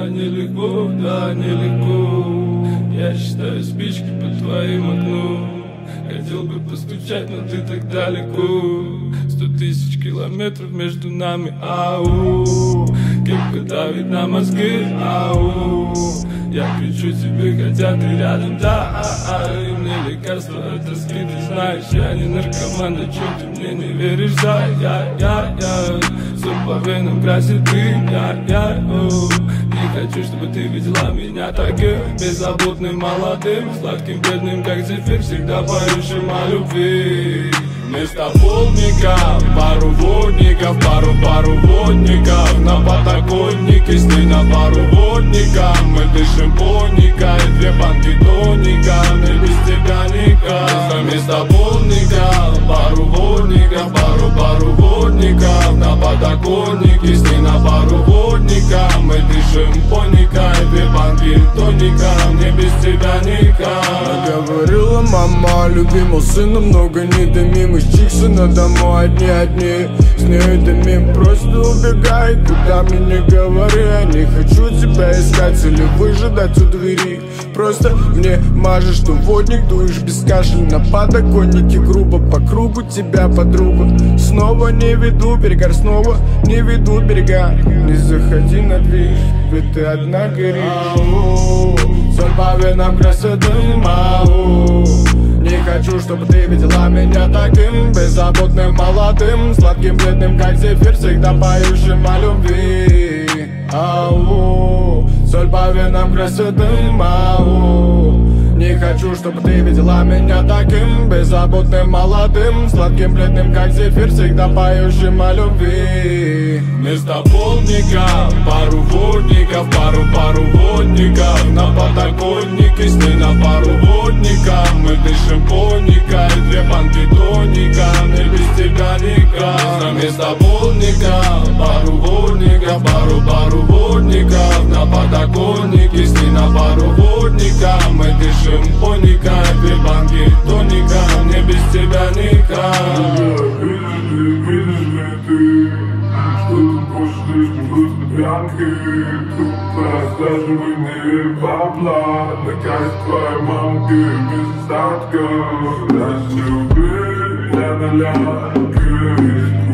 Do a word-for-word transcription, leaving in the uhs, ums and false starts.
Да, нелегко, да, нелегко. Я считаю спички по твоим окну. Хотел бы постучать, но ты так далеко. Сто тысяч километров между нами, ау. Кепка давит на мозги, ау. Я кричу тебе, хотя ты рядом, да, а, а. И мне лекарство от тоски, ты знаешь. Я не наркоман, да чё ты мне не веришь, да, я, я, я. Все по венам красит дым, я, я, оу. Не хочу, чтобы ты видела меня таким беззаботным, молодым, сладким, бедным, как зефир, всегда поющим о любви. Вместо полника пару водников, пару-пару водников. На подоконнике с ней на пару водников. Мы дышим поника и две банки тоника. Мне без тебя никак. Вместо полника пару водников, пару-пару водников. На подоконнике с ней на пару водников. Мы дышим поника и две банки тоника. Мне без тебя никак. Говорила мама, любимого сына много не дымим. Из Чиксона домой одни-одни. С нею дымим, просто убегай. Куда мне не говори, я не хочу тебя искать или выжидать у двери. Просто мне мажешь, что водник, дуешь без кашля. На подоконнике грубо по кругу тебя, подруга. Снова не веду берега, снова не веду берега. Не заходи на движ, ведь ты одна горишь. Соль по венам красит дым, ау. Не хочу, чтобы ты видела меня таким беззаботным, молодым, сладким, бледным, как зефир, всегда поющим о любви. Ау, соль по венам красит дым, ау. Не хочу, чтобы ты видела меня таким беззаботным, молодым, сладким, бледным, как зефир, всегда поющим о любви. Вместо полника пару водников, пару-пару водников. На подоконнике с ней на пару водников. Мы дышим поника и две банки тоника. Мне без тебя никак. Вместо полника пару водников, пару-пару водников. На подоконнике с ней на пару водников. Мы дышим поника и две банки тоника. Мне без тебя никак. Видишь ли ты, что тут больше слишком грустно пьянки? Тут рассказывай мне бабла. Да как твоя мамка без остатка. Раз любви я наляпки.